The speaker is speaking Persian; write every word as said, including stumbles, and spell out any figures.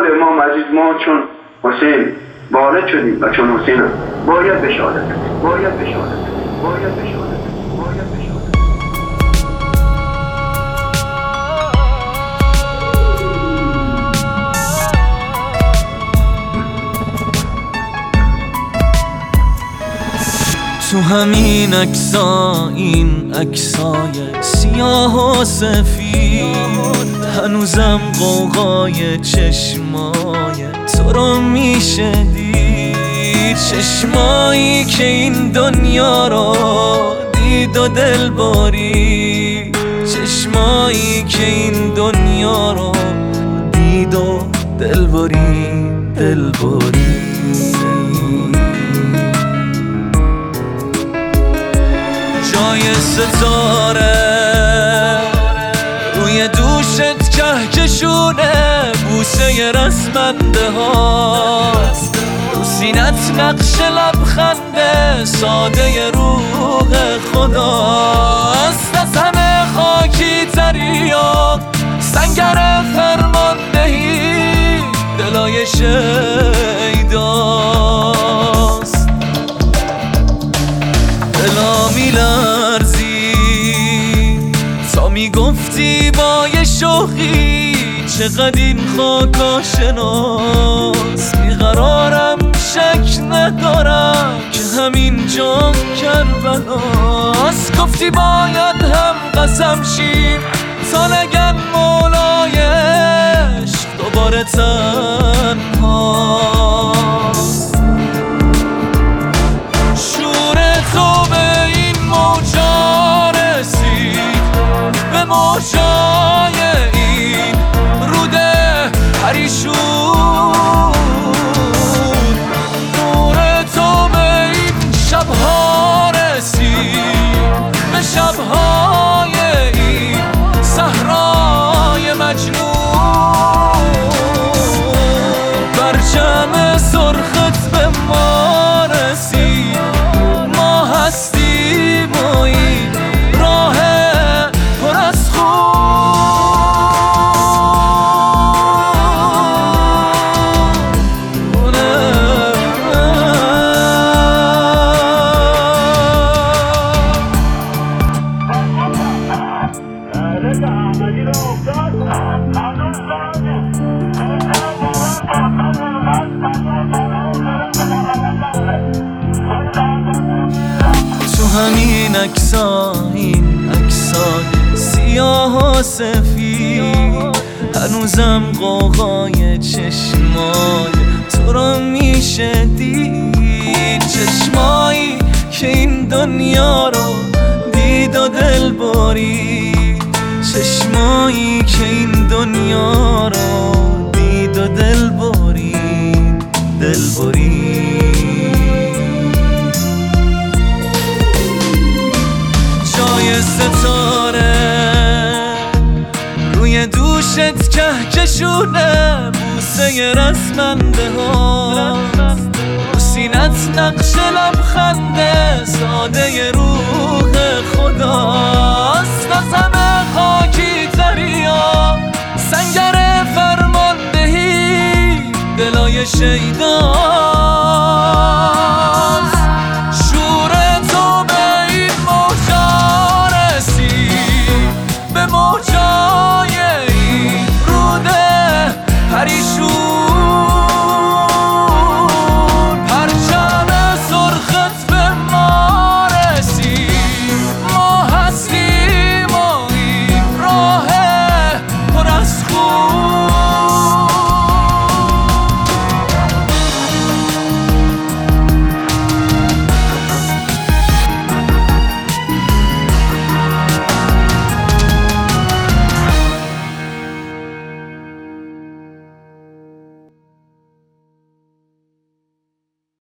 اقبال امام عزیز ما چون حسین وارد شدیم و چون حسین باید بشهادت باید بشهادت باید بشهادت باید بشهادت. تو همین عکسا، این عکسای سیاه و سفید، هنوزم قوقای چشمای تو رو میشه دید. چشمایی که این دنیا رو دید و دل برید، چشمایی که این دنیا رو دید و دل برید، دل برید. جای ستاره روی دوشت کهکشونه، بوسه رسمنده هاست رو سینت نقش لبخنده، ساده روح خداست. از همه خاکی تریاق سنگر فرماندهی، دلای شیداست. دلا میلرزی تا میگفتی با یه شوخی، چقدر این خاک آشناست. بیقرارم شک ندارم که همین جا کربلاست. گفتی باید هم قسم شیم تا نگن مولای عشق دوباره تنهاست. شور تو به این موجا رسید، به موجای این روده پریشون. نور تو به این شبها رسید، به شبهای این صحرای مجنون. برچم سرخت به ما رسید، ما هستیم و این راه پر از تو همین عکسا، این عکسای سیاه و سفید، هنوزم قوقای چشمای تو رو میشه دید. چشمایی که این دنیا رو دید و دل برید، چشمایی که این دنیا رو دید و دل برید، دل برید. جای ستاره روی دوشت کهکشونه، بوسه رسمنده ها رو سینت نقش لبخنده، ساده روح خداست. از همه خاکی تریا سنگر فرماندهی، دلای شیدا